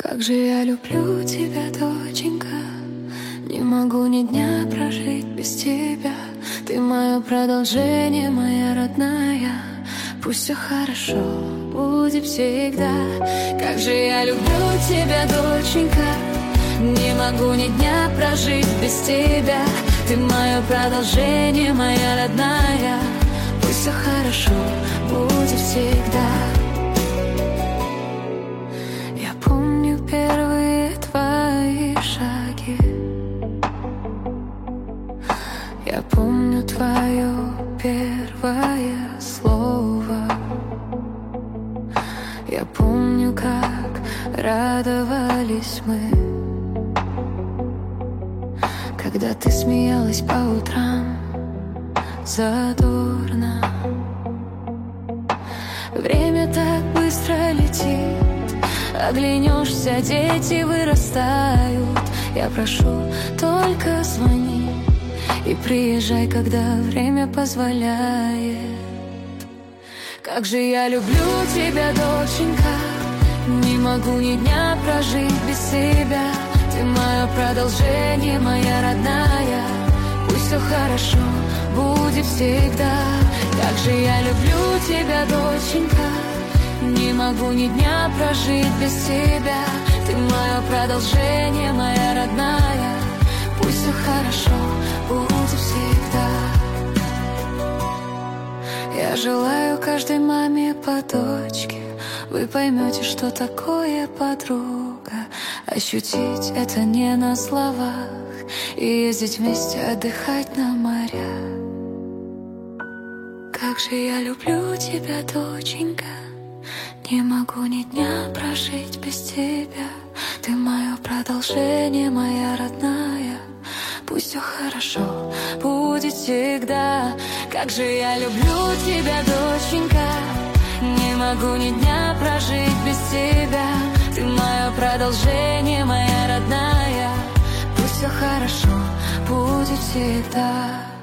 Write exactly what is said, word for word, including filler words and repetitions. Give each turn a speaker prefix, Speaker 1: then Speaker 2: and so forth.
Speaker 1: Как же я люблю тебя, доченька. Не могу ни дня прожить без тебя. Ты мое продолжение, моя родная. Пусть все хорошо будет всегда. Как же я люблю тебя, доченька. Не могу ни дня прожить без тебя. Ты мое продолжение, моя родная. Пусть все хорошо будет всегда. Я помню первые твои шаги. Я помню твое первое слово. Я помню, как радовались мы, когда ты смеялась по утрам задорно. Время так быстро летит, оглянешься, дети вырастают. Я прошу, только звони и приезжай, когда время позволяет. Как же я люблю тебя, доченька. Не могу ни дня прожить без тебя. Ты мое продолжение, моя родная. Пусть все хорошо будет всегда. Как же я люблю тебя, доченька. Не могу ни дня прожить без тебя. Ты мое продолжение, моя родная. Пусть все хорошо будет всегда. Я желаю каждой маме по дочке. Вы поймете, что такое подруга. Ощутить это не на словах. И ездить вместе, отдыхать на моря. Как же я люблю тебя, доченька. Не могу ни дня прожить без тебя. Ты мое продолжение, моя родная. Пусть все хорошо будет всегда. Как же я люблю тебя, доченька. Не могу ни дня прожить без тебя. Ты мое продолжение, моя родная. Пусть все хорошо будет всегда.